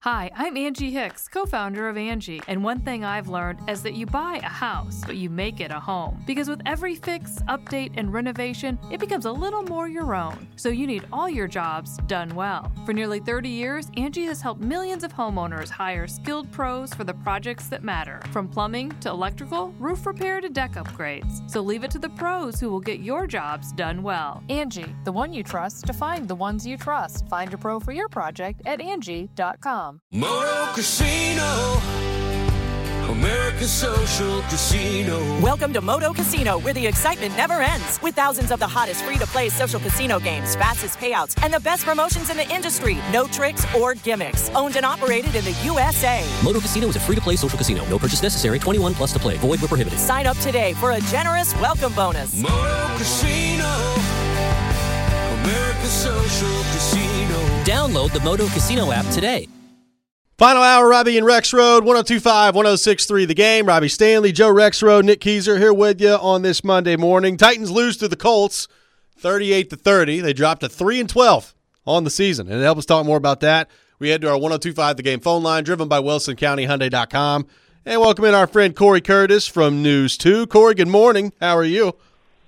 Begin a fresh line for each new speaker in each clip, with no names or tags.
Hi, I'm Angie Hicks, co-founder of Angie, and one thing I've learned is that you buy a house, but you make it a home. Because with every fix, update, and renovation, it becomes a little more your own. So you need all your jobs done well. For nearly 30 years, Angie has helped millions of homeowners hire skilled pros for the projects that matter, from plumbing to electrical, roof repair to deck upgrades. So leave it to the pros who will get your jobs done well. Angie, the one you trust to find the ones you trust. Find a pro for your project at Angie.com.
Moto Casino, America's social casino.
Welcome to Moto Casino, where the excitement never ends. With thousands of the hottest free-to-play social casino games, fastest payouts, and the best promotions in the industry. No tricks or gimmicks. Owned and operated in the USA.
Moto Casino is a free-to-play social casino. No purchase necessary. 21 plus to play. Void where prohibited.
Sign up today for a generous welcome bonus.
Moto Casino, America's social casino.
Download the Moto Casino app today.
Final hour, Robbie and Rex Road, 102.5, 106.3 The Game. Robbie Stanley, Joe Rexroad, Nick Keyser here with you on this Monday morning. Titans lose to the Colts, 38-30. They dropped to 3-12 on the season. And to help us talk more about that, we head to our 102.5 The Game phone line, driven by WilsonCountyHyundai.com. And welcome in our friend Corey Curtis from News 2. Corey, good morning. How are you?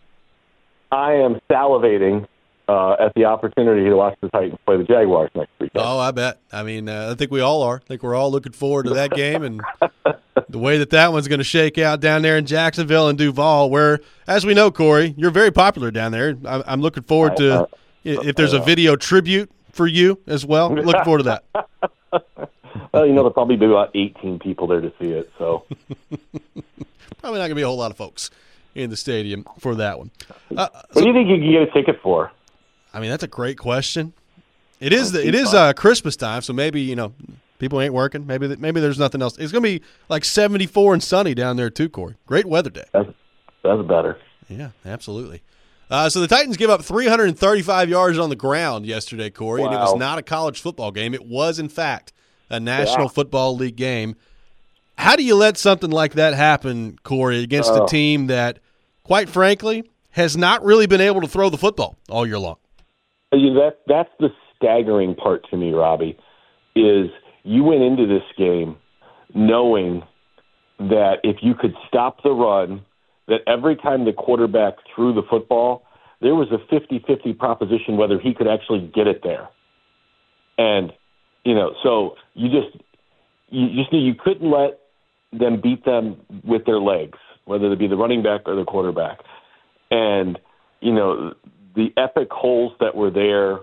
I am salivating at the opportunity to watch the Titans play the Jaguars next weekend.
Oh, I bet. I mean, I think we all are. I think we're all looking forward to that game and the way that one's going to shake out down there in Jacksonville and Duval, where, as we know, Corey, you're very popular down there. I'm looking forward to if there's a video tribute for you as well. Looking forward to that.
Well, there'll probably be about 18 people there to see it. So
probably not going to be a whole lot of folks in the stadium for that one.
What do you think you can get a ticket for?
I mean, that's a great question. It is Christmas time, so maybe people ain't working. Maybe there's nothing else. It's going to be like 74 and sunny down there too, Corey. Great weather day.
That's better.
Yeah, absolutely. So the Titans give up 335 yards on the ground yesterday, Corey,
wow.
And it was not a college football game. It was, in fact, a National Football League game. How do you let something like that happen, Corey, against a team that, quite frankly, has not really been able to throw the football all year long?
That's the staggering part to me, Robbie, is you went into this game knowing that if you could stop the run, that every time the quarterback threw the football, there was a 50-50 proposition whether he could actually get it there. And, so you just knew you couldn't let them beat them with their legs, whether it be the running back or the quarterback. And, the epic holes that were there,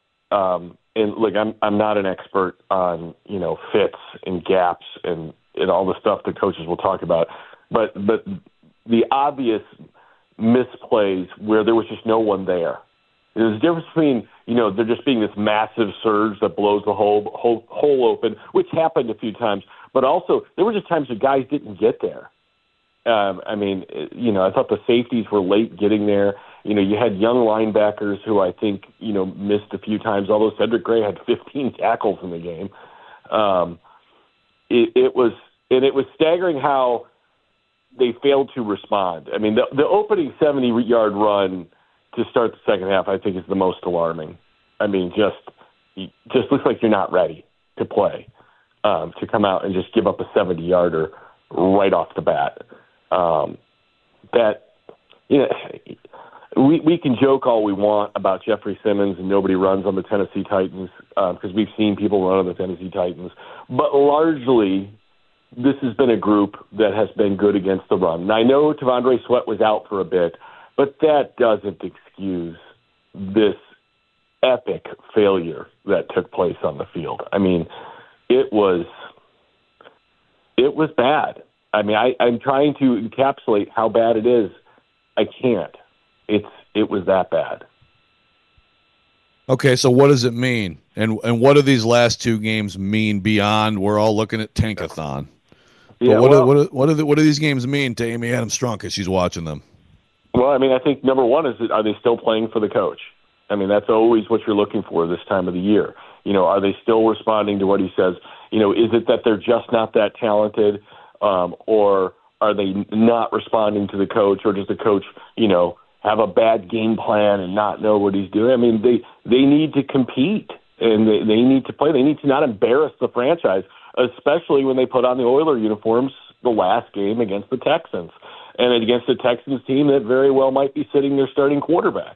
and look, I'm not an expert on fits and gaps and all the stuff that coaches will talk about, but the obvious misplays where there was just no one there. There's a difference between there just being this massive surge that blows the hole open, which happened a few times, but also there were just times that guys didn't get there. I thought the safeties were late getting there. You had young linebackers who I think, missed a few times, although Cedric Gray had 15 tackles in the game. It was staggering how they failed to respond. I mean, the opening 70-yard run to start the second half, I think, is the most alarming. I mean, just looks like you're not ready to play, to come out and just give up a 70-yarder right off the bat. We can joke all we want about Jeffrey Simmons and nobody runs on the Tennessee Titans because we've seen people run on the Tennessee Titans. But largely, this has been a group that has been good against the run. And I know T'Vondre Sweat was out for a bit, but that doesn't excuse this epic failure that took place on the field. I mean, it was bad. I mean, I'm trying to encapsulate how bad it is. I can't. It was that bad.
Okay, so what does it mean? And what do these last two games mean beyond we're all looking at Tankathon?
Yeah,
what do these games mean to Amy Adams Strunk as she's watching them?
Well, I mean, I think number one is, are they still playing for the coach? I mean, that's always what you're looking for this time of the year. Are they still responding to what he says? Is it that they're just not that talented, or are they not responding to the coach, or does the coach, have a bad game plan and not know what he's doing? I mean, they need to compete. and they need to play. They need to not embarrass the franchise, especially when they put on the Oiler uniforms the last game against the Texans, and against the Texans team that very well might be sitting their starting quarterback.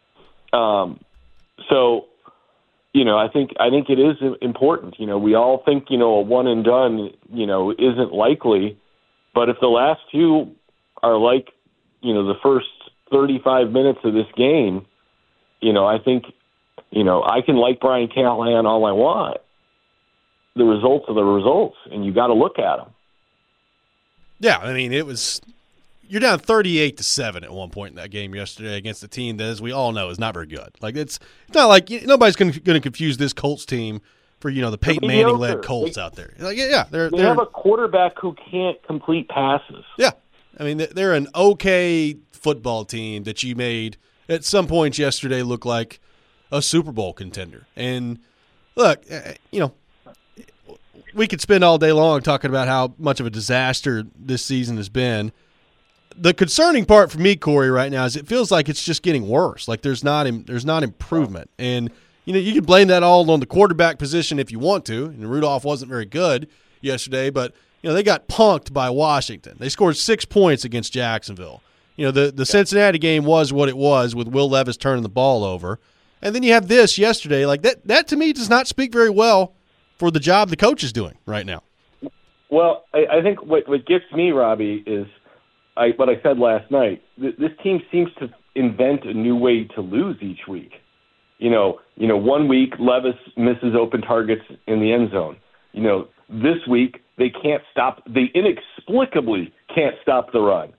So, I think it is important. We all think, a one and done, isn't likely, but if the last two are like, the first 35 minutes of this game, I think, I can like Brian Callahan all I want. The results are the results, and you got to look at them.
Yeah, I mean, you're down 38-7 at one point in that game yesterday against a team that, as we all know, is not very good. Like it's not like nobody's going to confuse this Colts team for the Peyton Manning-led Colts out there. Like, they
have a quarterback who can't complete passes.
Yeah, I mean they're an okay football team that you made at some points yesterday look like a Super Bowl contender. And look, we could spend all day long talking about how much of a disaster this season has been. The concerning part for me, Corey, right now is it feels like it's just getting worse. Like there's not improvement, and you can blame that all on the quarterback position if you want to. And Rudolph wasn't very good yesterday, but they got punked by Washington. They scored 6 points against Jacksonville. The Cincinnati game was what it was with Will Levis turning the ball over, and then you have this yesterday. Like that to me does not speak very well for the job the coach is doing right now.
Well, I think what gets me, Robbie, is what I said last night. This team seems to invent a new way to lose each week. 1 week Levis misses open targets in the end zone. This week they inexplicably can't stop the run.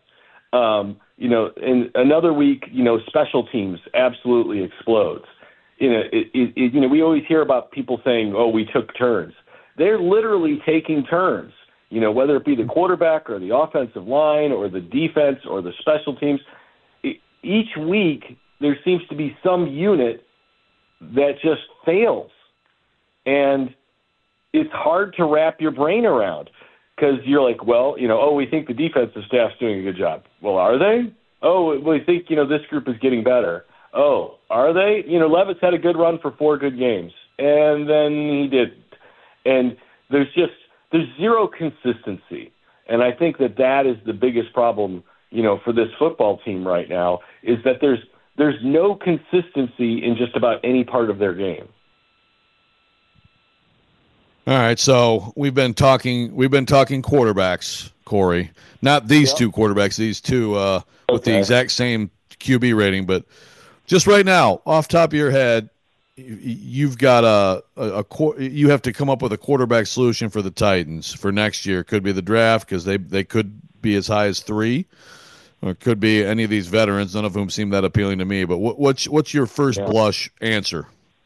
In another week, special teams absolutely explodes. We always hear about people saying, "Oh, we took turns." They're literally taking turns. Whether it be the quarterback or the offensive line or the defense or the special teams, each week there seems to be some unit that just fails. And it's hard to wrap your brain around because you're like, well, we think the defensive staff's doing a good job. Well, are they? Oh, we think, this group is getting better. Oh, are they? Levis had a good run for 4 good games, and then he didn't. And there's zero consistency. And I think that is the biggest problem, for this football team right now, is that there's no consistency in just about any part of their game.
All right, so we've been talking quarterbacks, Corey. Not these two quarterbacks, these two with the exact same QB rating, but just right now, off top of your head, you've got you have to come up with a quarterback solution for the Titans for next year. Could be the draft because they could be as high as 3, or it could be any of these veterans, none of whom seem that appealing to me. But what's your first blush answer?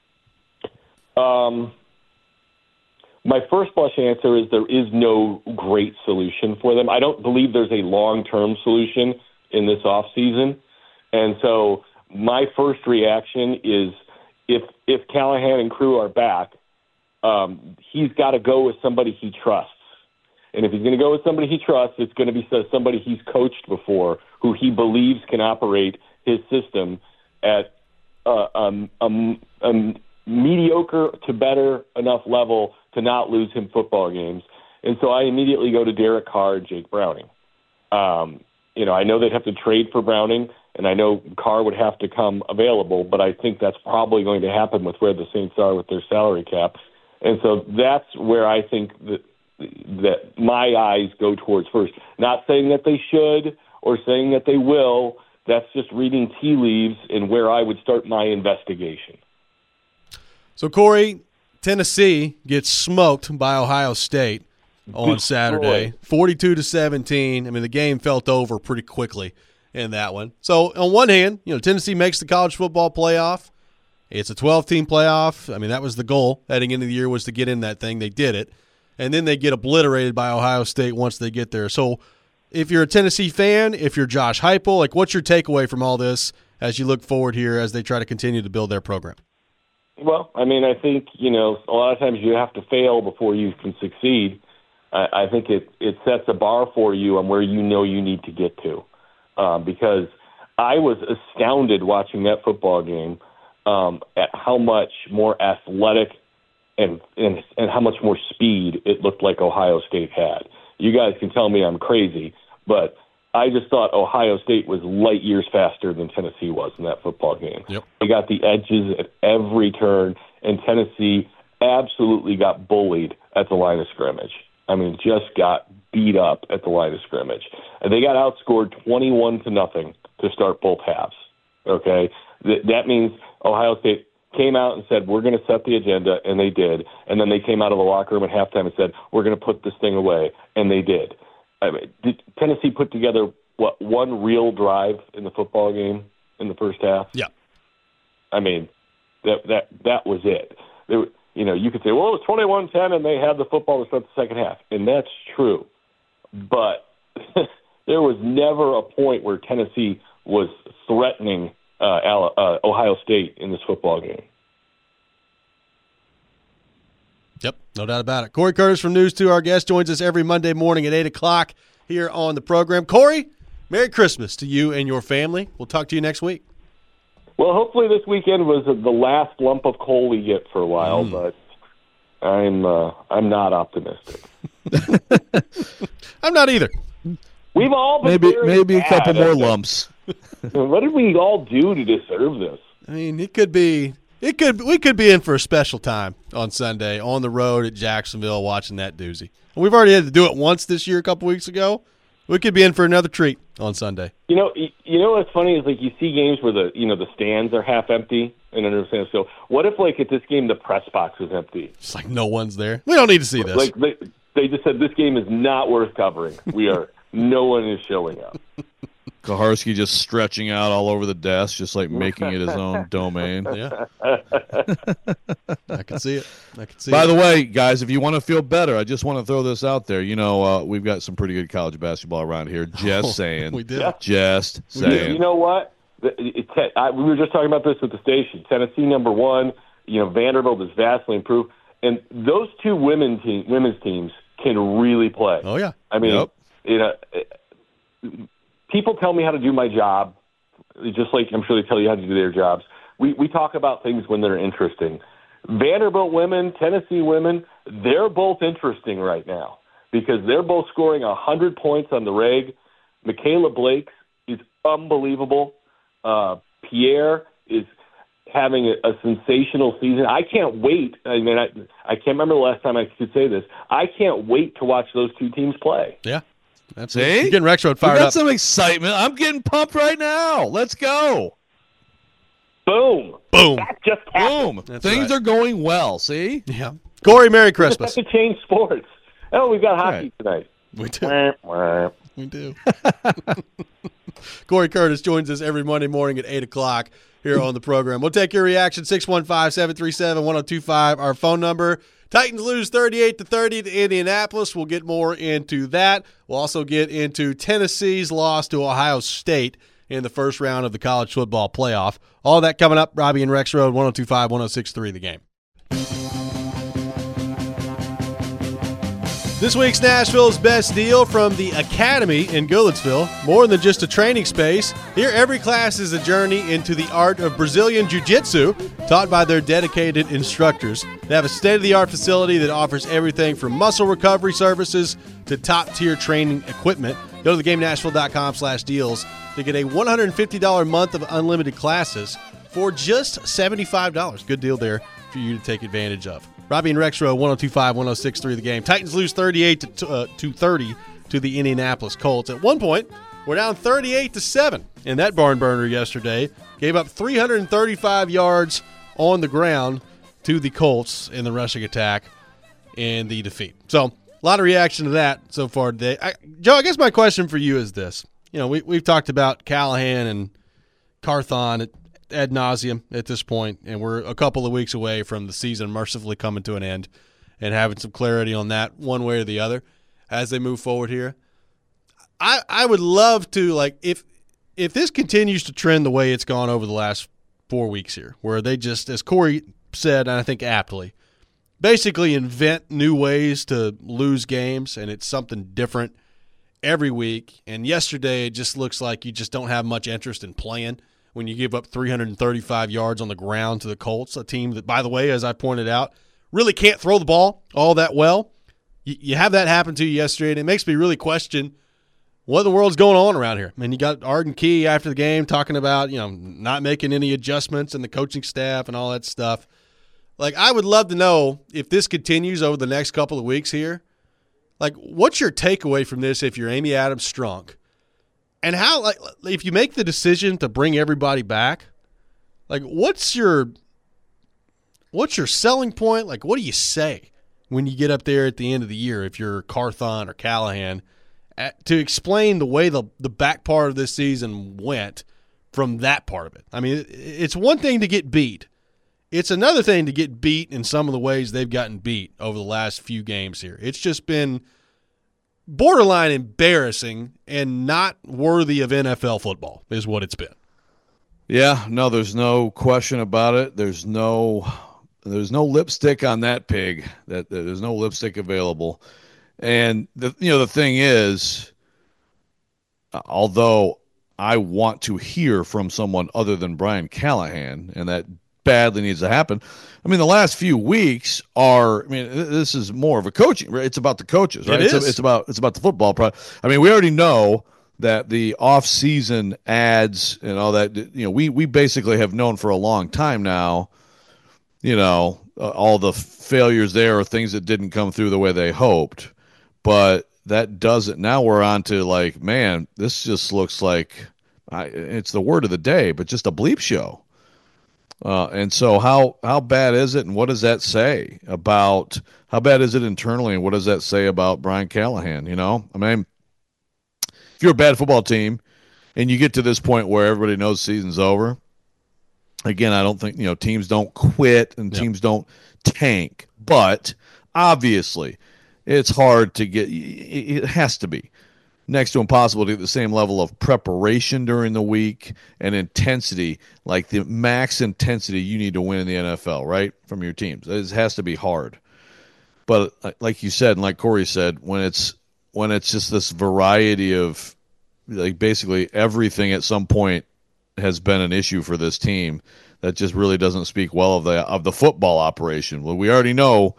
My first blush answer is there is no great solution for them. I don't believe there's a long-term solution in this offseason. And so my first reaction is if Callahan and crew are back, he's got to go with somebody he trusts. And if he's going to go with somebody he trusts, it's going to be somebody he's coached before, who he believes can operate his system at a mediocre to better enough level to not lose him football games. And so I immediately go to Derek Carr and Jake Browning. I know they'd have to trade for Browning, and I know Carr would have to come available, but I think that's probably going to happen with where the Saints are with their salary cap. And so that's where I think that my eyes go towards first. Not saying that they should or saying that they will. That's just reading tea leaves and where I would start my investigation.
So, Corey, Tennessee gets smoked by Ohio State on Saturday, 42-17. I mean, the game felt over pretty quickly in that one. So, on one hand, Tennessee makes the college football playoff. It's a 12-team playoff. I mean, that was the goal heading into the year, was to get in that thing. They did it. And then they get obliterated by Ohio State once they get there. So, if you're a Tennessee fan, if you're Josh Heupel, what's your takeaway from all this as you look forward here as they try to continue to build their program?
Well, I mean, I think, a lot of times you have to fail before you can succeed. I think it sets a bar for you on where you need to get to. Because I was astounded watching that football game at how much more athletic and how much more speed it looked like Ohio State had. You guys can tell me I'm crazy, but I just thought Ohio State was light years faster than Tennessee was in that football game.
Yep.
They got the edges at every turn, and Tennessee absolutely got bullied at the line of scrimmage. I mean, just got beat up at the line of scrimmage. And they got outscored 21-0 to start both halves. Okay? That means Ohio State came out and said, we're going to set the agenda, and they did. And then they came out of the locker room at halftime and said, we're going to put this thing away, and they did. I mean, did Tennessee put together, one real drive in the football game in the first half?
Yeah.
I mean, that was it. You could say, well, it was 21-10, and they had the football to start the second half, and that's true. But there was never a point where Tennessee was threatening Ohio State in this football game.
Yep, no doubt about it. Corey Curtis from News 2, our guest, joins us every Monday morning at 8 o'clock here on the program. Corey, Merry Christmas to you and your family. We'll talk to you next week.
Well, hopefully this weekend was the last lump of coal we get for a while, but I'm not optimistic.
I'm not either.
We've all been
maybe a couple more lumps.
What did we all do to deserve this?
I mean, we could be in for a special time on Sunday on the road at Jacksonville watching that doozy. And we've already had to do it once this year a couple weeks ago. We could be in for another treat on Sunday.
You know what's funny is you see games where the stands are half empty and understand. So what if at this game the press box is empty?
It's like no one's there. We don't need to see this.
They just said this game is not worth covering. No one is showing up.
Kaharski just stretching out all over the desk, just making it his own domain.
Yeah. I can see it.
By the way, guys, if you want to feel better, I just want to throw this out there. We've got some pretty good college basketball around here. Just saying.
We do.
Yeah.
Just saying.
You know what? We were just talking about this at the station. Tennessee, number 1. Vanderbilt is vastly improved. And those two women's teams can really play.
Oh, yeah.
I mean, people tell me how to do my job, just like I'm sure they tell you how to do their jobs. We talk about things when they're interesting. Vanderbilt women, Tennessee women, they're both interesting right now because they're both scoring 100 points on the reg. Michaela Blake is unbelievable. Pierre is having a sensational season. I can't wait. I mean, I can't remember the last time I could say this. I can't wait to watch those two teams play.
Yeah. That's
See?
You're getting Rex Road fired up.
Some excitement. I'm getting pumped right now. Let's go.
Boom.
Boom.
That just happened.
Boom. Things are going well. See?
Yeah. Corey, Merry Christmas.
We have to change sports. Oh, we've got hockey tonight.
We do. We do. Corey Curtis joins us every Monday morning at 8 o'clock here on the program. We'll take your reaction, 615-737-1025, our phone number. Titans lose 38-30 to Indianapolis. We'll get more into that. We'll also get into Tennessee's loss to Ohio State in the first round of the college football playoff. All that coming up. Robbie and Rex Road, 102.5, 106.3 The Game. This week's Nashville's Best Deal from the Academy in Goodlettsville. More than just a training space, here every class is a journey into the art of Brazilian Jiu-Jitsu, taught by their dedicated instructors. They have a state-of-the-art facility that offers everything from muscle recovery services to top-tier training equipment. Go to theGameNashville.com/deals to get a $150 month of unlimited classes for just $75. Good deal there for you to take advantage of. Robbie and Rex Row, 102.5, 106.3 The Game. Titans lose 38-30 to the Indianapolis Colts. At one point, we're down 38-7 in that barn burner yesterday. Gave up 335 yards on the ground to the Colts in the rushing attack in the defeat. So, a lot of reaction to that so far today. Joe, I guess my question for you is this. We've talked about Callahan and Carthon ad nauseum at this point, and we're a couple of weeks away from the season mercifully coming to an end and having some clarity on that one way or the other as they move forward here. I would love to, if this continues to trend the way it's gone over the last 4 weeks here, where they just, as Corey said, and I think aptly, basically invent new ways to lose games, and it's something different every week. And yesterday it just looks like you just don't have much interest in playing when you give up 335 yards on the ground to the Colts, a team that, by the way, as I pointed out, really can't throw the ball all that well. You have that happen to you yesterday, and it makes me really question what in the world's going on around here. I mean, you got Arden Key after the game talking about, not making any adjustments in the coaching staff and all that stuff. Like, I would love to know if this continues over the next couple of weeks here. Like, what's your takeaway from this if you're Amy Adams Strunk? And how, like, if you make the decision to bring everybody back, like, what's your selling point? Like, what do you say when you get up there at the end of the year if you're Carthon or Callahan to explain the way the back part of this season went from that part of it? I mean, it's one thing to get beat. It's another thing to get beat in some of the ways they've gotten beat over the last few games here. It's just been borderline embarrassing and not worthy of NFL football is what it's been.
Yeah, no, there's no question about it. There's no lipstick on that pig. There's no lipstick available. And the thing is, although I want to hear from someone other than Brian Callahan, and that badly needs to happen. I mean, the last few weeks this is more of a coaching. It's about the coaches, right? It's about the football product. I mean, we already know that the off-season ads and all that, we basically have known for a long time now, all the failures there or things that didn't come through the way they hoped. But that doesn't. Now we're on to, like, man, this just looks like it's the word of the day, but just a bleep show. And so how bad is it, and what does that say about how bad is it internally, and what does that say about Brian Callahan? I mean, if you're a bad football team and you get to this point where everybody knows the season's over, again, I don't think, teams don't quit and teams don't tank, but obviously it's hard to get – it has to be next to impossible to get the same level of preparation during the week and intensity, like the max intensity you need to win in the NFL, right, from your teams. It has to be hard. But like you said, and like Corey said, when it's just this variety of, like, basically everything at some point has been an issue for this team, that just really doesn't speak well of the football operation. Well, we already know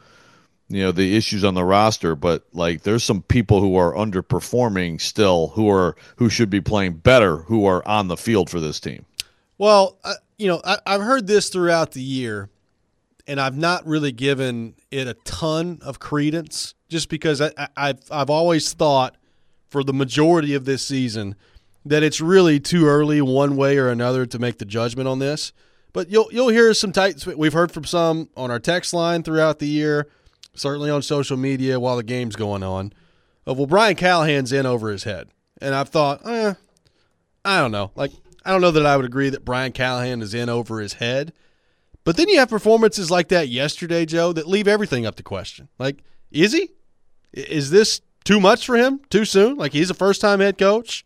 the issues on the roster, but, like, there's some people who are underperforming still who should be playing better, who are on the field for this team.
Well, I've heard this throughout the year, and I've not really given it a ton of credence, just because I've always thought for the majority of this season that it's really too early one way or another to make the judgment on this. But you'll hear some Titans. We've heard from some on our text line throughout the year, certainly on social media while the game's going on, well, Brian Callahan's in over his head. And I've thought, I don't know. Like, I don't know that I would agree that Brian Callahan is in over his head. But then you have performances like that yesterday, Joe, that leave everything up to question. Like, is he? Is this too much for him? Too soon? Like, he's a first-time head coach?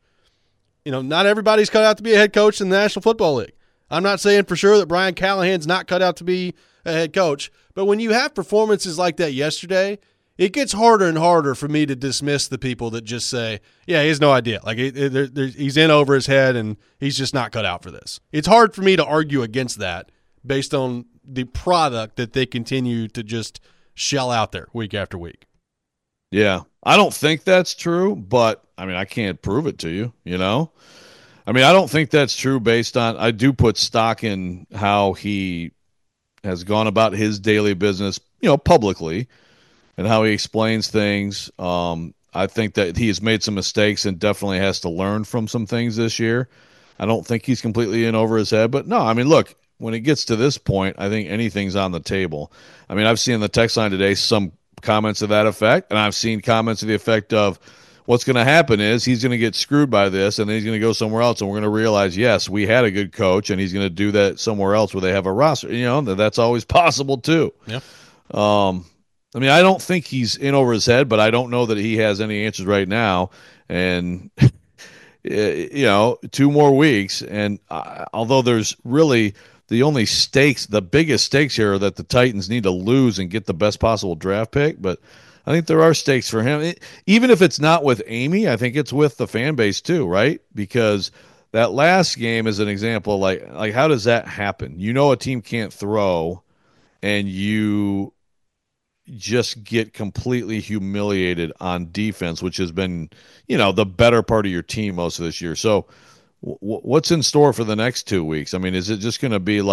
Not everybody's cut out to be a head coach in the National Football League. I'm not saying for sure that Brian Callahan's not cut out to be a head coach, but when you have performances like that yesterday, it gets harder and harder for me to dismiss the people that just say, yeah, he has no idea. Like, he's in over his head and he's just not cut out for this. It's hard for me to argue against that based on the product that they continue to just shell out there week after week.
Yeah, I don't think that's true, but, I mean, I can't prove it to you, I mean, I don't think that's true based on – I do put stock in how he has gone about his daily business, publicly, and how he explains things. I think that he has made some mistakes and definitely has to learn from some things this year. I don't think he's completely in over his head. But, no, I mean, look, when it gets to this point, I think anything's on the table. I mean, I've seen in the text line today some comments of that effect, and I've seen comments of the effect of what's going to happen is he's going to get screwed by this, and then he's going to go somewhere else, and we're going to realize, yes, we had a good coach, and he's going to do that somewhere else where they have a roster. That's always possible too. Yeah. I mean, I don't think he's in over his head, but I don't know that he has any answers right now. And, 2 more weeks. And although there's really the biggest stakes here are that the Titans need to lose and get the best possible draft pick. But I think there are stakes for him. Even if it's not with Amy, I think it's with the fan base too, right? Because that last game is an example. Like how does that happen? You know, a team can't throw, and you just get completely humiliated on defense, which has been, the better part of your team most of this year. So what's in store for the next 2 weeks? I mean, is it just going to be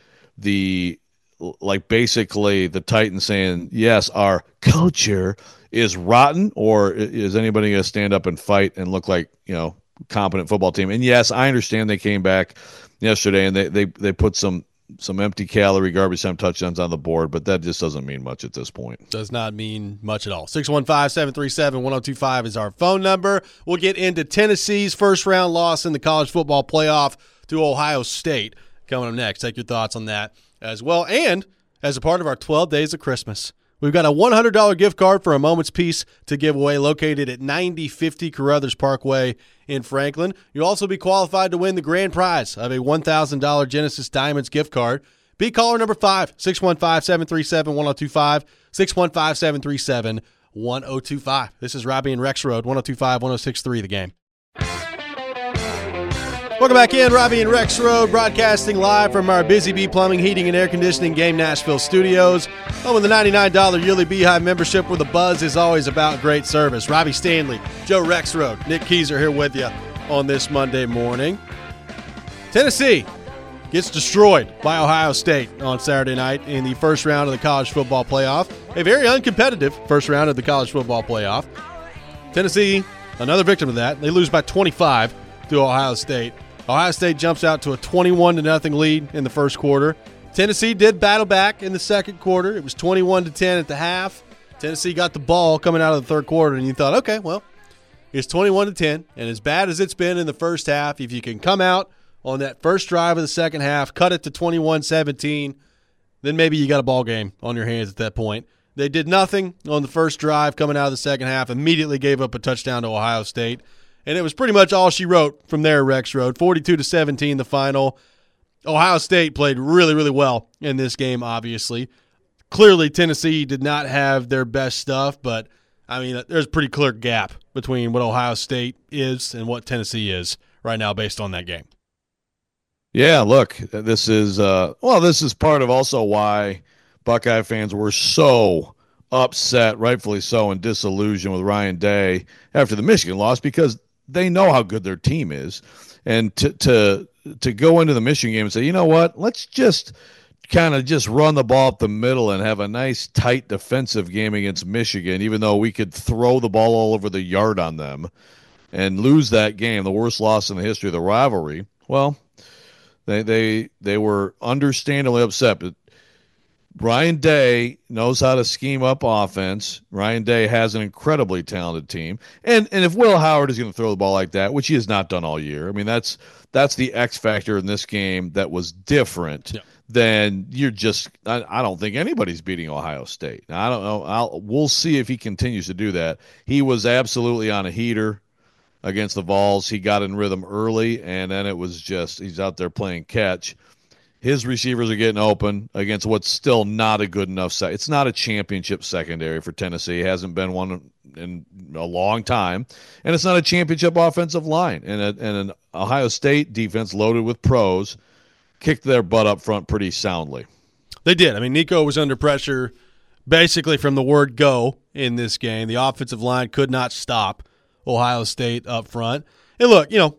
basically the Titans saying, yes, our culture is rotten, or is anybody going to stand up and fight and look like, competent football team? And yes, I understand they came back yesterday and they put some empty calorie garbage time touchdowns on the board, but that just doesn't mean much at this point.
Does not mean much at all. 615-737-1025 is our phone number. We'll get into Tennessee's first-round loss in the college football playoff to Ohio State coming up next. Take your thoughts on that as well. And as a part of our 12 Days of Christmas, we've got a $100 gift card for A Moment's Peace to give away, located at 9050 Carruthers Parkway in Franklin. You'll also be qualified to win the grand prize of a $1,000 Genesis Diamonds gift card. Be caller number 5, 615-737-1025, 615-737-1025. This is Robbie and Rex Road, 102.5, 106.3 The Game. Welcome back in, Robbie and Rex Road, broadcasting live from our Busy Bee Plumbing, Heating, and Air Conditioning Game Nashville studios. Home with the $99 yearly Beehive membership, where the buzz is always about great service. Robbie Stanley, Joe Rexrode, Nick Keyser here with you on this Monday morning. Tennessee gets destroyed by Ohio State on Saturday night in the first round of the college football playoff. A very uncompetitive first round of the college football playoff. Tennessee, another victim of that. They lose by 25 to Ohio State. Ohio State jumps out to a 21-0 lead in the first quarter. Tennessee did battle back in the second quarter. It was 21-10 at the half. Tennessee got the ball coming out of the third quarter, and you thought, okay, well, it's 21-10, and as bad as it's been in the first half, if you can come out on that first drive of the second half, cut it to 21-17, then maybe you got a ball game on your hands at that point. They did nothing on the first drive coming out of the second half, immediately gave up a touchdown to Ohio State. And it was pretty much all she wrote from there, Rex Road. 42-17 the final. Ohio State played really, really well in this game, obviously. Clearly, Tennessee did not have their best stuff, but, I mean, there's a pretty clear gap between what Ohio State is and what Tennessee is right now based on that game.
Yeah, look, this is part of also why Buckeye fans were so upset, rightfully so, and disillusioned with Ryan Day after the Michigan loss, because they know how good their team is. And to go into the Michigan game and say, you know what, let's just kind of just run the ball up the middle and have a nice tight defensive game against Michigan, even though we could throw the ball all over the yard on them and lose that game, the worst loss in the history of the rivalry. Well, they were understandably upset, but Ryan Day knows how to scheme up offense. Ryan Day has an incredibly talented team. And if Will Howard is going to throw the ball like that, which he has not done all year, I mean, that's the X factor in this game that was different. Yeah. Then you're just – I don't think anybody's beating Ohio State. Now, I don't know. We'll see if he continues to do that. He was absolutely on a heater against the Vols. He got in rhythm early, and then it was just he's out there playing catch. His receivers are getting open against what's still not a good enough set. It's not a championship secondary for Tennessee. It hasn't been one in a long time. And it's not a championship offensive line. And an Ohio State defense loaded with pros kicked their butt up front pretty soundly.
They did. I mean, Nico was under pressure basically from the word go in this game. The offensive line could not stop Ohio State up front. And look, Jermod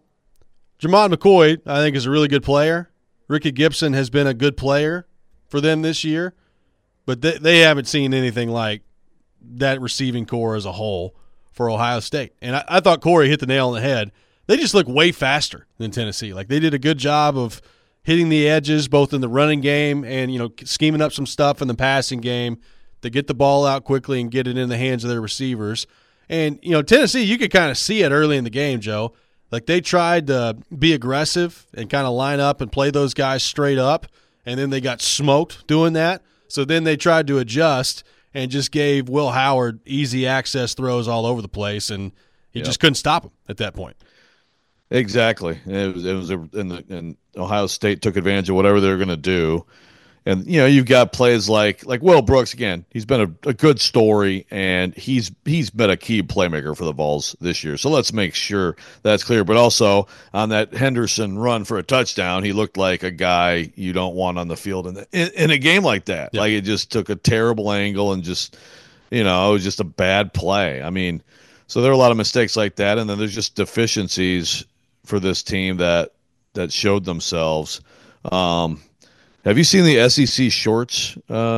McCoy, I think, is a really good player. Ricky Gibson has been a good player for them this year, but they haven't seen anything like that receiving core as a whole for Ohio State. And I thought Corey hit the nail on the head. They just look way faster than Tennessee. Like, they did a good job of hitting the edges both in the running game and, scheming up some stuff in the passing game to get the ball out quickly and get it in the hands of their receivers. And, Tennessee, you could kind of see it early in the game, Joe. Like, they tried to be aggressive and kind of line up and play those guys straight up, and then they got smoked doing that. So then they tried to adjust and just gave Will Howard easy access throws all over the place, and he just couldn't stop him at that point.
Exactly. And Ohio State took advantage of whatever they were going to do. And you've got plays like Will Brooks again. He's been a good story, and he's been a key playmaker for the Vols this year. So let's make sure that's clear. But also on that Henderson run for a touchdown, he looked like a guy you don't want on the field in a game like that.
Yeah.
Like it just took a terrible angle and just it was just a bad play. I mean, so there are a lot of mistakes like that, and then there's just deficiencies for this team that showed themselves. Have you seen the SEC shorts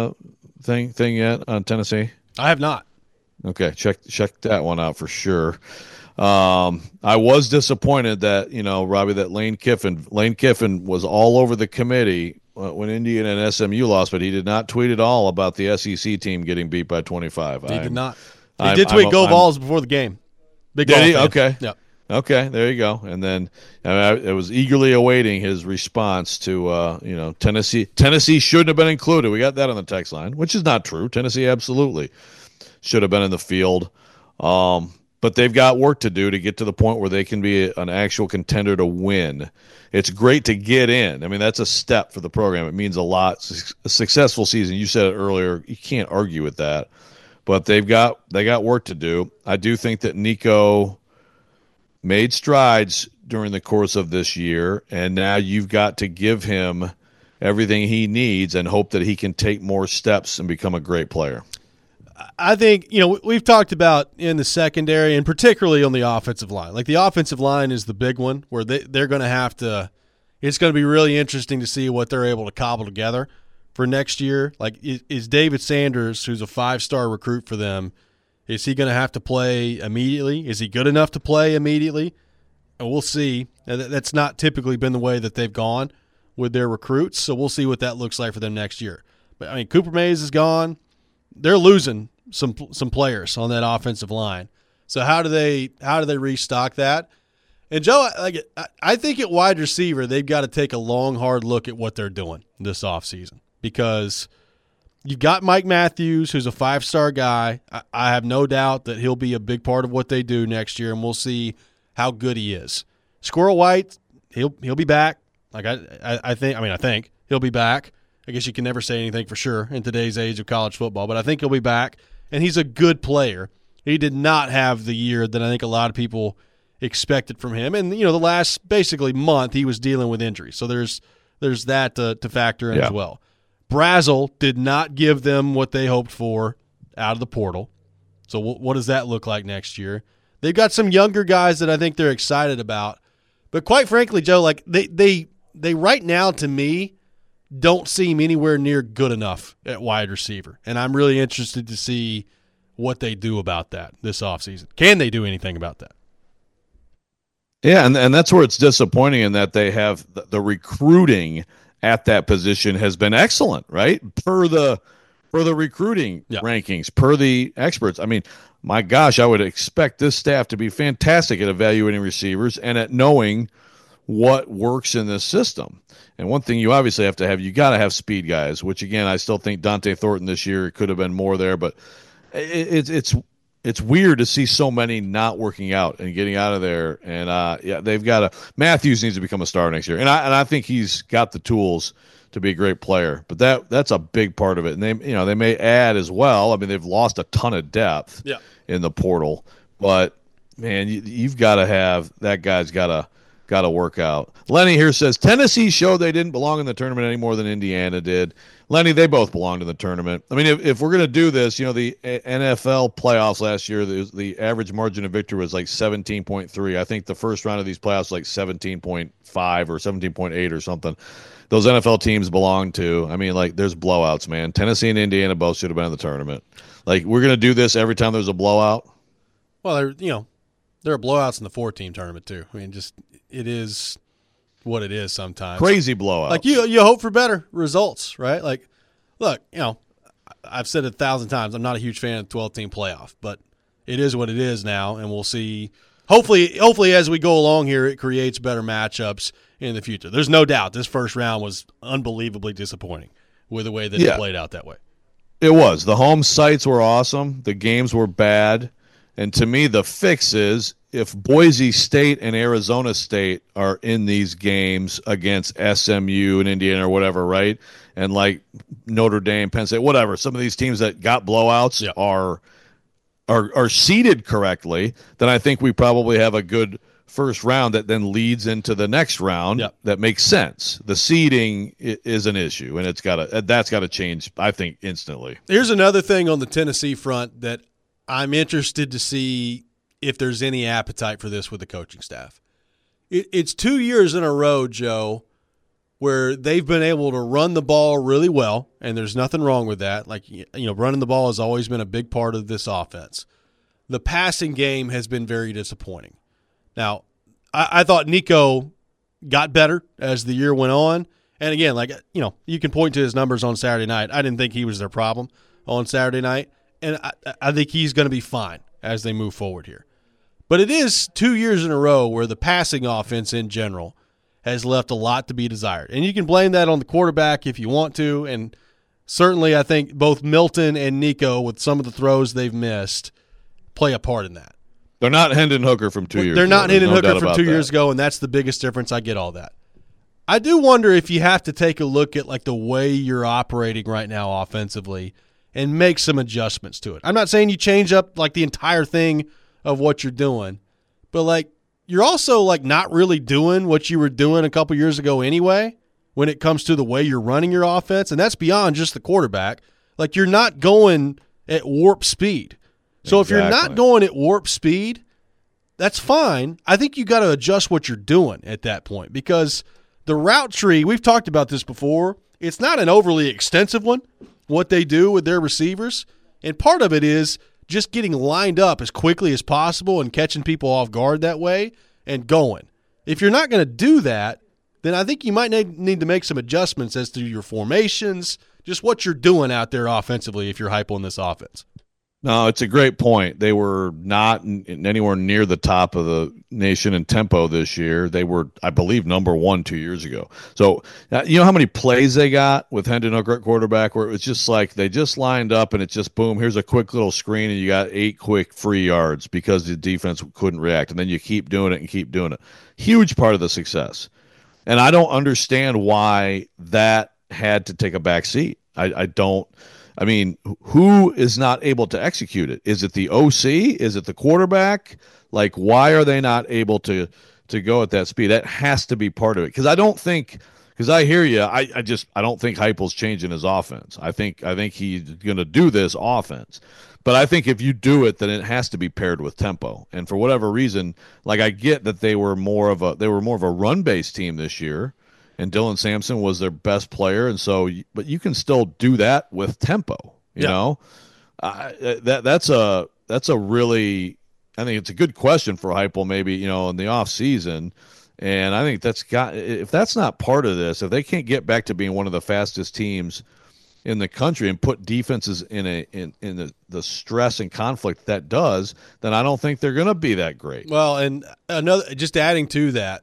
thing yet on Tennessee?
I have not.
Okay, check that one out for sure. I was disappointed that Robbie, that Lane Kiffin was all over the committee when Indiana and SMU lost, but he did not tweet at all about the SEC team getting beat by 25.
He did not. He did tweet "Go Vols" before the game. Big
did he?
fan.
Okay.
Yep.
Okay, there you go. And then I was eagerly awaiting his response to, Tennessee. Tennessee shouldn't have been included. We got that on the text line, which is not true. Tennessee absolutely should have been in the field. But they've got work to do to get to the point where they can be an actual contender to win. It's great to get in. I mean, that's a step for the program. It means a lot. A successful season. You said it earlier. You can't argue with that. But they got work to do. I do think that Nico made strides during the course of this year, and now you've got to give him everything he needs and hope that he can take more steps and become a great player.
I think, we've talked about in the secondary and particularly on the offensive line. Like the offensive line is the big one where they're going to have to – it's going to be really interesting to see what they're able to cobble together for next year. Like is David Sanders, who's a 5-star recruit for them, is he going to have to play immediately? Is he good enough to play immediately? And we'll see. That's not typically been the way that they've gone with their recruits, so we'll see what that looks like for them next year. But, I mean, Cooper Mays is gone. They're losing some players on that offensive line. So how do they restock that? And, Joe, I think at wide receiver they've got to take a long, hard look at what they're doing this offseason because – you've got Mike Matthews, who's a 5-star guy. I have no doubt that he'll be a big part of what they do next year, and we'll see how good he is. Squirrel White, he'll be back. Like I think he'll be back. I guess you can never say anything for sure in today's age of college football, but I think he'll be back, and he's a good player. He did not have the year that I think a lot of people expected from him, and the last basically month he was dealing with injuries, so there's that to factor in as well. Brazel did not give them what they hoped for out of the portal. So what does that look like next year? They've got some younger guys that I think they're excited about. But quite frankly, Joe, like they right now to me don't seem anywhere near good enough at wide receiver. And I'm really interested to see what they do about that this offseason. Can they do anything about that?
Yeah, and that's where it's disappointing in that they have the recruiting at that position has been excellent, right? Per the recruiting rankings, per the experts. I mean, my gosh, I would expect this staff to be fantastic at evaluating receivers and at knowing what works in this system. And one thing you obviously have to have, you got to have speed guys, which again, I still think Dante Thornton this year could have been more there, but it's weird to see so many not working out and getting out of there. And they've got to. Matthews needs to become a star next year, and I think he's got the tools to be a great player. But that's a big part of it. And they may add as well. I mean, they've lost a ton of depth in the portal, but man, you've got to have that guy's got to work out. Lenny here says Tennessee showed they didn't belong in the tournament any more than Indiana did. Lenny, they both belonged in the tournament. I mean, if we're going to do this, the NFL playoffs last year, the average margin of victory was like 17.3. I think the first round of these playoffs was like 17.5 or 17.8 or something. Those NFL teams belong to. I mean, like, there's blowouts, man. Tennessee and Indiana both should have been in the tournament. Like, we're going to do this every time there's a blowout?
Well, there are blowouts in the 4-team tournament, too. I mean, just it is what it is sometimes.
Crazy blowouts.
Like, you hope for better results, right? Like, look, I've said it 1,000 times, I'm not a huge fan of the 12-team playoff, but it is what it is now, and we'll see. Hopefully, as we go along here, it creates better matchups in the future. There's no doubt this first round was unbelievably disappointing with the way that it played out that way.
It was. The home sites were awesome. The games were bad. And to me, the fix is Boise State and Arizona State are in these games against SMU and Indiana or whatever, right? And like Notre Dame, Penn State, whatever, some of these teams that got blowouts are seeded correctly, then I think we probably have a good first round that then leads into the next round. That makes sense. The seeding is an issue, and that's got to change, I think, instantly.
Here's another thing on the Tennessee front that I'm interested to see if there's any appetite for this with the coaching staff. It's 2 years in a row, Joe, where they've been able to run the ball really well, and there's nothing wrong with that. Like, running the ball has always been a big part of this offense. The passing game has been very disappointing. Now, I thought Nico got better as the year went on. And again, you can point to his numbers on Saturday night. I didn't think he was their problem on Saturday night. And I think he's going to be fine as they move forward here. But it is 2 years in a row where the passing offense in general has left a lot to be desired. And you can blame that on the quarterback if you want to. And certainly I think both Milton and Nico, with some of the throws they've missed, play a part in that.
They're not Hendon Hooker from 2 years ago.
They're not Hendon Hooker from 2 years ago, and that's the biggest difference. I get all that. I do wonder if you have to take a look at like the way you're operating right now offensively and make some adjustments to it. I'm not saying you change up like the entire thing of what you're doing, but like you're also like not really doing what you were doing a couple years ago anyway when it comes to the way you're running your offense, and that's beyond just the quarterback. Like you're not going at warp speed. So if you're not going at warp speed, that's fine. I think you got to adjust what you're doing at that point because the route tree, we've talked about this before, it's not an overly extensive one, what they do with their receivers. And part of it is just getting lined up as quickly as possible and catching people off guard that way and going. If you're not going to do that, then I think you might need to make some adjustments as to your formations, just what you're doing out there offensively if you're hyping this offense.
No, it's a great point. They were not anywhere near the top of the nation in tempo this year. They were, I believe, number 1 2 years ago. So, you know how many plays they got with Hendon Hooker at quarterback where it was just like they just lined up and it's just, boom, here's a quick little screen and you got 8 quick free yards because the defense couldn't react. And then you keep doing it and keep doing it. Huge part of the success. And I don't understand why that had to take a back seat. I don't. I mean, who is not able to execute it? Is it the OC? Is it the quarterback? Like, why are they not able to go at that speed? That has to be part of it. Because I hear you. I don't think Heupel's changing his offense. I think he's going to do this offense. But I think if you do it, then it has to be paired with tempo. And for whatever reason, like I get that they were more of a run-based team this year. And Dylan Sampson was their best player, and so, but you can still do that with tempo. You know, that's a really, I think it's a good question for Heupel maybe in the off season, and I think if that's not part of this, if they can't get back to being one of the fastest teams in the country and put defenses in the stress and conflict that does, then I don't think they're going to be that great.
Well, and just adding to that.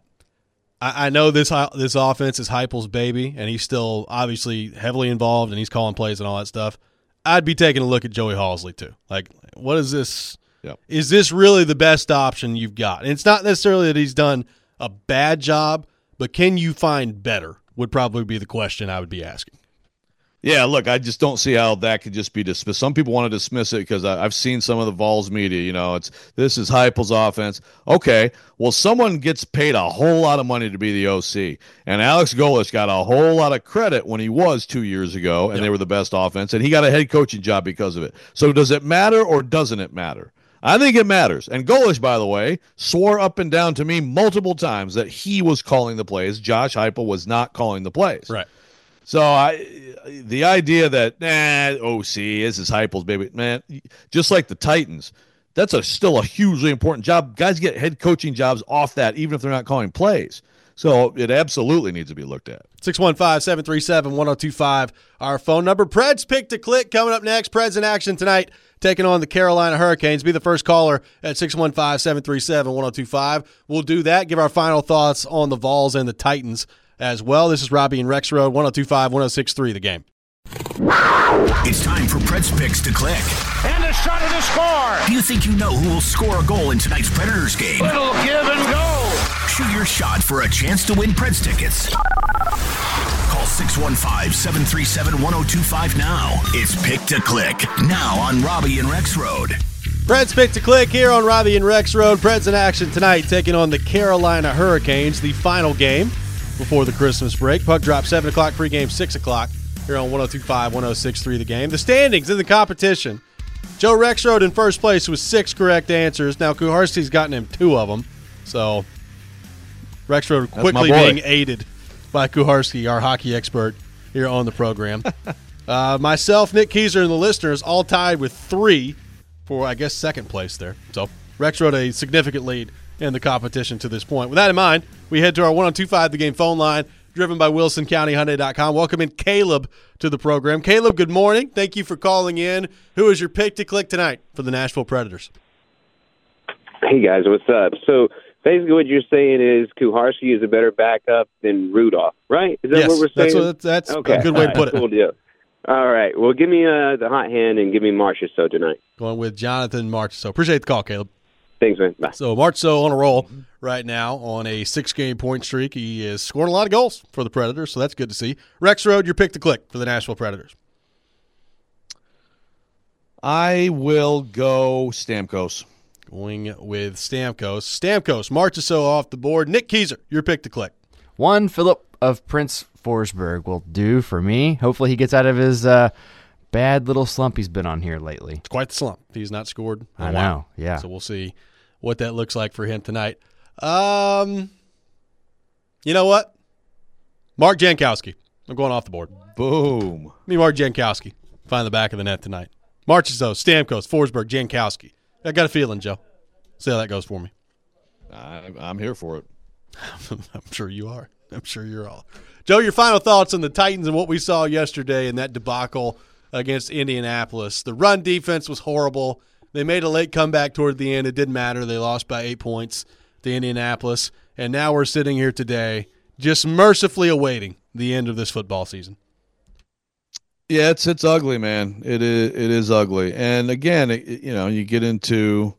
I know this offense is Heupel's baby, and he's still obviously heavily involved, and he's calling plays and all that stuff. I'd be taking a look at Joey Halzle too. Like, what is this? Yep. Is this really the best option you've got? And it's not necessarily that he's done a bad job, but can you find better would probably be the question I would be asking.
Yeah, look, I just don't see how that could just be dismissed. Some people want to dismiss it because I've seen some of the Vols media, this is Heupel's offense. Okay, well, someone gets paid a whole lot of money to be the OC, and Alex Golesh got a whole lot of credit when he was 2 years ago, and they were the best offense, and he got a head coaching job because of it. So does it matter or doesn't it matter? I think it matters. And Golesh, by the way, swore up and down to me multiple times that he was calling the plays. Josh Heupel was not calling the plays.
Right.
So the idea that OC this is Heupel's baby, man, just like the Titans, that's still a hugely important job. Guys get head coaching jobs off that, even if they're not calling plays. So it absolutely needs to be looked at.
615-737-1025, our phone number. Preds Pick to Click coming up next. Preds in action tonight, taking on the Carolina Hurricanes. Be the first caller at 615-737-1025. We'll do that, give our final thoughts on the Vols and the Titans as well. This is Robbie and Rex Road, 102.5, 106.3 The Game.
It's time for Preds Picks to Click.
And a
shot to score.
Do you think you know who will score a goal in tonight's Predators game?
Little give and go.
Shoot your shot for a chance to win Preds tickets. Call 615-737-1025 now. It's Pick to Click, now on Robbie and Rex Road.
Preds Pick to Click here on Robbie and Rex Road. Preds in action tonight, taking on the Carolina Hurricanes, the final game before the Christmas break. Puck drop 7 o'clock, pregame 6 o'clock here on 102.5, 106.3 The Game. The standings in the competition. Joe Rexrode in first place with 6 correct answers. Now Kuharski's gotten him 2 of them, so Rexrode quickly being aided by Kuharski, our hockey expert here on the program. Myself, Nick Keyser, and the listeners all tied with 3 for, I guess, second place there. So Rexrode a significant lead in the competition to this point. With that in mind, we head to our 102.5 The Game phone line, driven by WilsonCountyHyundai.com. Welcome in Caleb to the program. Caleb, good morning. Thank you for calling in. Who is your pick to click tonight for the Nashville Predators?
Hey, guys, what's up? So basically what you're saying is Kuharski is a better backup than Rudolph, right? Is that what we're saying?
That's okay. A good way to put it.
Cool deal. All right. Well, give me the hot hand and give me Marchessault tonight.
Going with Jonathan Marchessault. Appreciate the call, Caleb.
Thanks, man. Bye.
So Marchessault on a roll right now on a 6-game point streak. He is scoring a lot of goals for the Predators, so that's good to see. Rex Road, your pick to click for the Nashville Predators.
I will go Stamkos.
Going with Stamkos. Stamkos, Marchessault off the board. Nick Keyser, your pick to click.
One Philip of Prince Forsberg will do for me. Hopefully he gets out of his bad little slump he's been on here lately.
It's quite the slump. He's not scored in
I
a
know,
while.
yeah.
So we'll see what that looks like for him tonight. You know what? Mark Jankowski. I'm going off the board.
Boom.
Me, Mark Jankowski. Find the back of the net tonight. Marchessault, Stamkos, Forsberg, Jankowski. I got a feeling, Joe. See how that goes for me.
I'm here for it.
I'm sure you are. I'm sure you're all. Joe, your final thoughts on the Titans and what we saw yesterday in that debacle against Indianapolis. The run defense was horrible. They made a late comeback toward the end. It didn't matter. They lost by 8 points to Indianapolis. And now we're sitting here today just mercifully awaiting the end of this football season.
Yeah, it's ugly, man. It is ugly. And again, you get into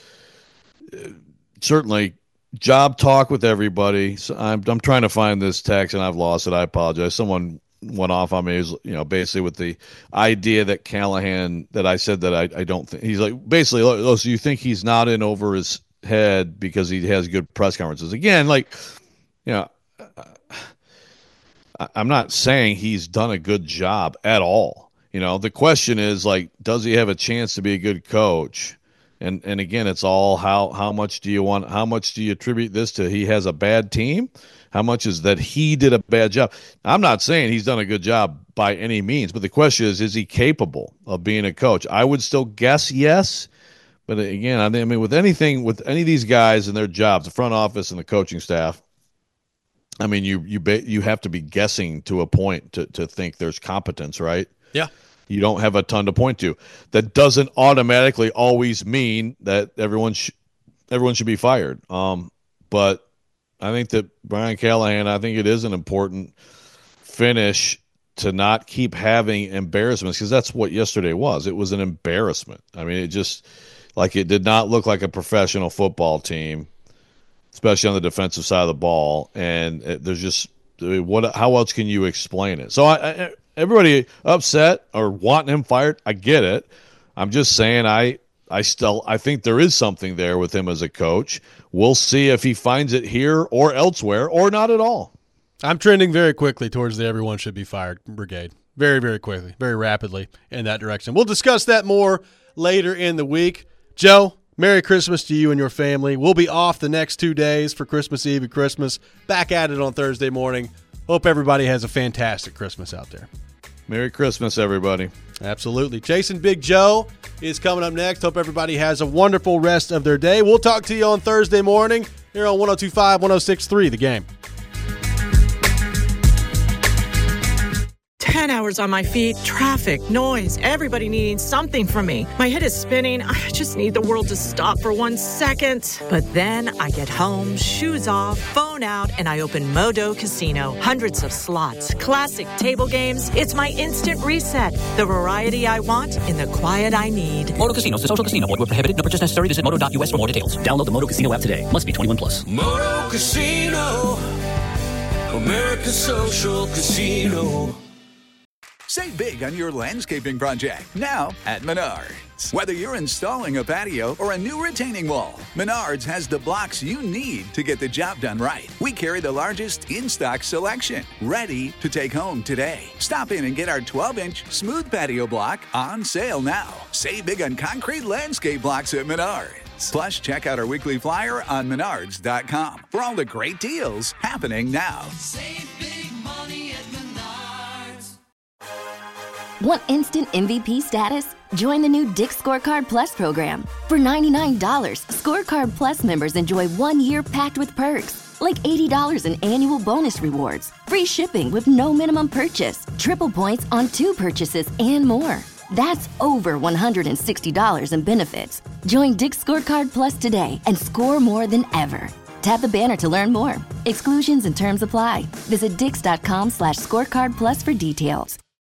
certainly job talk with everybody. So I'm trying to find this text and I've lost it. I apologize. Someone went off on me, basically with the idea that Callahan, that I said that I don't think he's like, basically, so you think he's not in over his head because he has good press conferences. Again, I'm not saying he's done a good job at all. The question is, does he have a chance to be a good coach? And again, it's all how much do you attribute this to? He has a bad team. How much is that he did a bad job? I'm not saying he's done a good job by any means, but the question is he capable of being a coach? I would still guess yes. But again, I mean, with any of these guys and their jobs, the front office and the coaching staff, I mean, you have to be guessing to a point to think there's competence, right?
Yeah.
You don't have a ton to point to. That doesn't automatically always mean that everyone should be fired. But I think that Brian Callahan, I think it is an important finish to not keep having embarrassments, because that's what yesterday was. It was an embarrassment. I mean, it did not look like a professional football team, especially on the defensive side of the ball. And there's just how else can you explain it? So everybody upset or wanting him fired, I get it. I'm just saying I think there is something there with him as a coach. We'll see if he finds it here or elsewhere or not at all.
I'm trending very quickly towards the everyone should be fired brigade. Very, very quickly, very rapidly in that direction. We'll discuss that more later in the week. Joe, Merry Christmas to you and your family. We'll be off the next 2 days for Christmas Eve and Christmas. Back at it on Thursday morning. Hope everybody has a fantastic Christmas out there.
Merry Christmas, everybody.
Absolutely. Chasing Big Joe is coming up next. Hope everybody has a wonderful rest of their day. We'll talk to you on Thursday morning here on 102.5, 106.3 The Game.
10 hours on my feet, traffic, noise, everybody needing something from me. My head is spinning. I just need the world to stop for 1 second. But then I get home, shoes off, phone out, and I open Modo Casino. Hundreds of slots, classic table games. It's my instant reset. The variety I want in the quiet I need.
Modo Casino, the social casino. Void where prohibited. No purchase necessary. Visit modo.us for more details. Download the Modo Casino app today. Must be 21 plus.
Moto Casino, America's social casino.
Save big on your landscaping project now at Menards. Whether you're installing a patio or a new retaining wall, Menards has the blocks you need to get the job done right. We carry the largest in-stock selection, ready to take home today. Stop in and get our 12-inch smooth patio block on sale now. Save big on concrete landscape blocks at Menards. Plus, check out our weekly flyer on Menards.com for all the great deals happening now.
Save big money at Menards.
Want instant MVP status? Join the new Dick's Scorecard Plus program. For $99, Scorecard Plus members enjoy 1 year packed with perks, like $80 in annual bonus rewards, free shipping with no minimum purchase, triple points on 2 purchases, and more. That's over $160 in benefits. Join Dick's Scorecard Plus today and score more than ever. Tap the banner to learn more. Exclusions and terms apply. Visit dix.com/scorecard plus for details.